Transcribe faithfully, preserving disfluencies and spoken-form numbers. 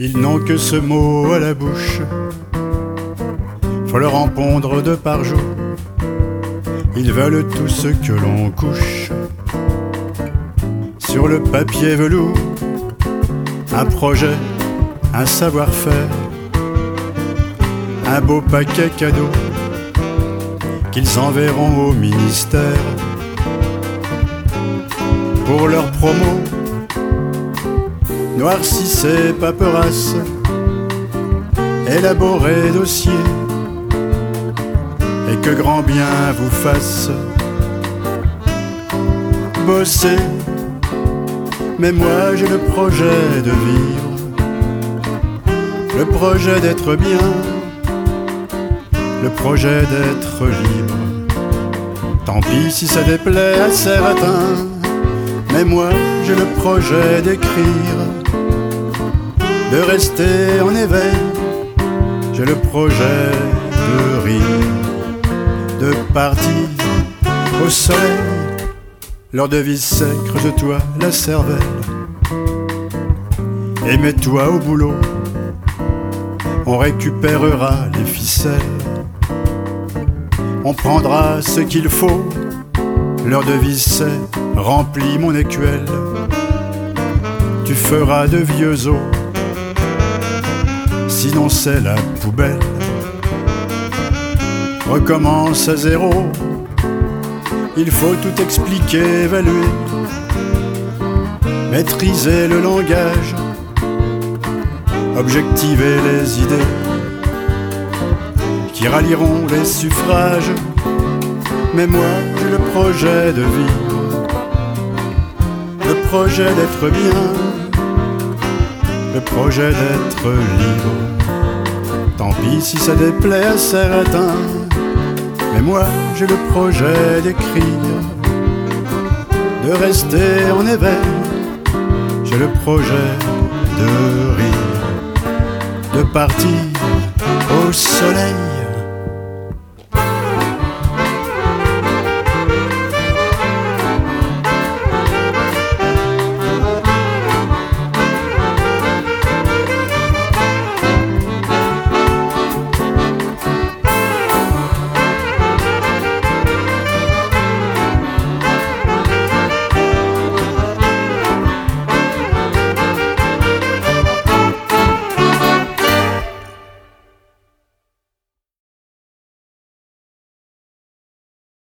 Ils n'ont que ce mot à la bouche, faut leur en pondre deux par jour. Ils veulent tout ce que l'on couche sur le papier velours. Un projet, un savoir-faire, un beau paquet cadeau qu'ils enverront au ministère pour leur promo. Noircissez paperasse, élaborez dossier, et que grand bien vous fasse. Bossez, mais moi j'ai le projet de vivre, le projet d'être bien, le projet d'être libre. Tant pis si ça déplaît à certains, mais moi j'ai le projet d'écrire, de rester en éveil. J'ai le projet de rire, de partir au soleil. Leur devise c'est: creuse-toi la cervelle et mets-toi au boulot, on récupérera les ficelles, on prendra ce qu'il faut. Leur devise c'est: remplis mon écuelle, tu feras de vieux os, sinon c'est la poubelle. Recommence à zéro, il faut tout expliquer, évaluer, maîtriser le langage, objectiver les idées qui rallieront les suffrages. Mais moi j'ai le projet de vivre, le projet d'être bien, le projet d'être libre. Tant pis si ça déplaît à certains, mais moi j'ai le projet d'écrire, de rester en éveil. J'ai le projet de rire, de partir au soleil.